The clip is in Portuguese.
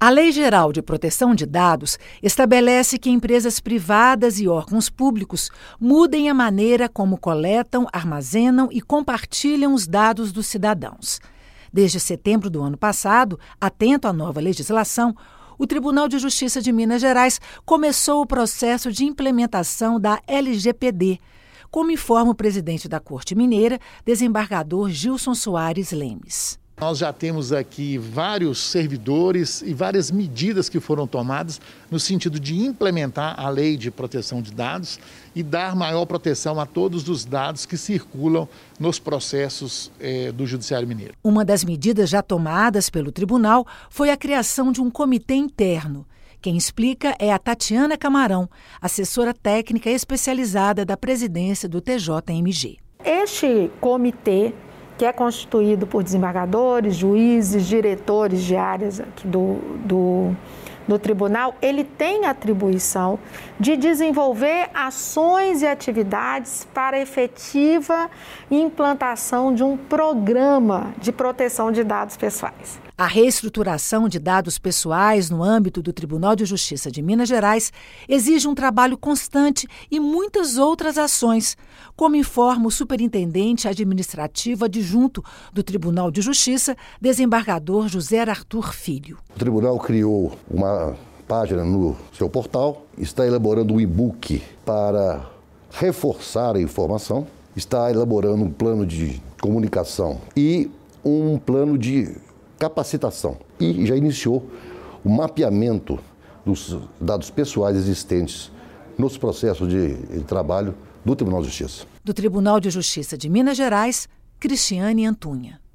A Lei Geral de Proteção de Dados estabelece que empresas privadas e órgãos públicos mudem a maneira como coletam, armazenam e compartilham os dados dos cidadãos. Desde setembro do ano passado, atento à nova legislação, o Tribunal de Justiça de Minas Gerais começou o processo de implementação da LGPD, como informa o presidente da Corte Mineira, desembargador Gilson Soares Lemes. Nós já temos aqui vários servidores e várias medidas que foram tomadas no sentido de implementar a Lei de Proteção de Dados e dar maior proteção a todos os dados que circulam nos processos do Judiciário Mineiro. Uma das medidas já tomadas pelo tribunal foi a criação de um comitê interno. Quem explica é a Tatiana Camarão, assessora técnica especializada da presidência do TJMG. Este comitê, que é constituído por desembargadores, juízes, diretores de áreas aqui do tribunal, ele tem a atribuição de desenvolver ações e atividades para a efetiva implantação de um programa de proteção de dados pessoais. A reestruturação de dados pessoais no âmbito do Tribunal de Justiça de Minas Gerais exige um trabalho constante e muitas outras ações, como informa o superintendente administrativo adjunto do Tribunal de Justiça, desembargador José Arthur Filho. O tribunal criou uma página no seu portal, está elaborando um e-book para reforçar a informação, está elaborando um plano de comunicação e um plano de capacitação e já iniciou o mapeamento dos dados pessoais existentes nos processos de trabalho do Tribunal de Justiça. Do Tribunal de Justiça de Minas Gerais, Cristiane Antunha.